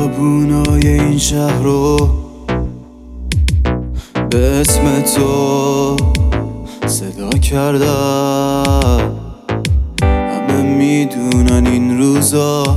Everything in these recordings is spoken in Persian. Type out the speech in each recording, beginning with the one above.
خیابونای این شهر رو به اسم تو صدا کردم. همه میدونن این روزا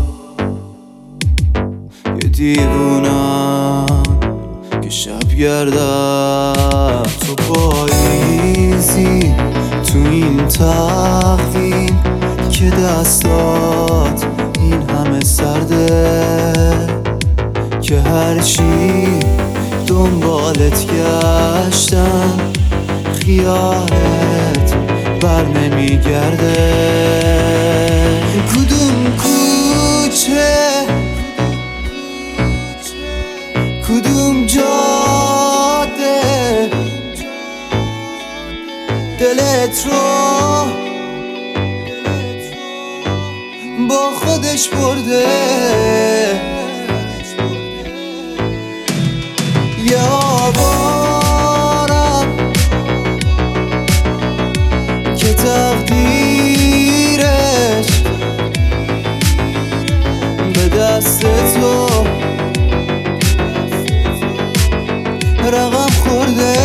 یه دیوونم که شب گردم. تو پاییزی تو این تقویم که دستات این همه سرده، که هرچی دنبالت گشتم خیالت بر نمیگرده. کدوم کوچه کدوم جاده دلت رو با خودش برده. یه آوارم که تقدیرش به دست تو رقم خورده.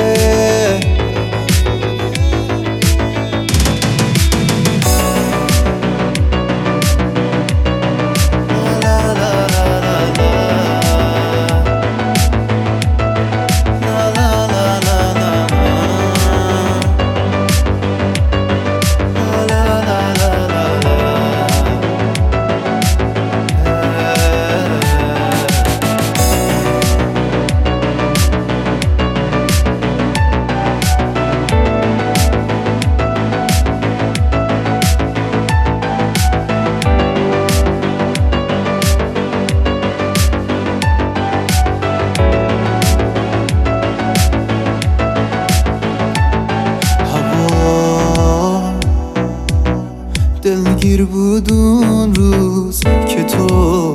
دلگیر بود اون روز که تو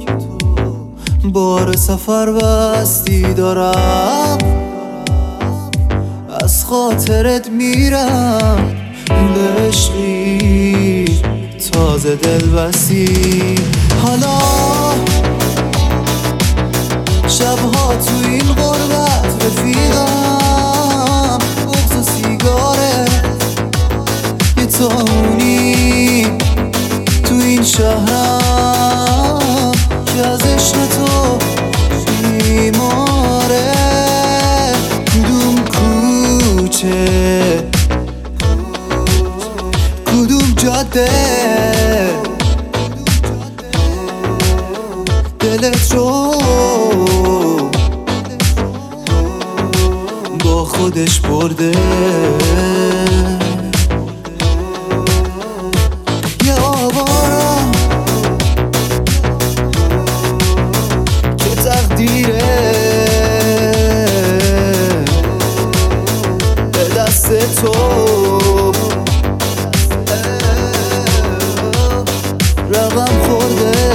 بار سفر بستی. دارم از خاطرت میرم به عشقی تازه دل بستی. حالا شبها تو این غربت رفیقم بغض و سیگاره یه تاونی تو این شهرم که از عشق تو بیماره. کدوم کوچه کدوم جاده دلت رو با خودش برده. یه آوارم که تقدیره به دست تو رقم خورده.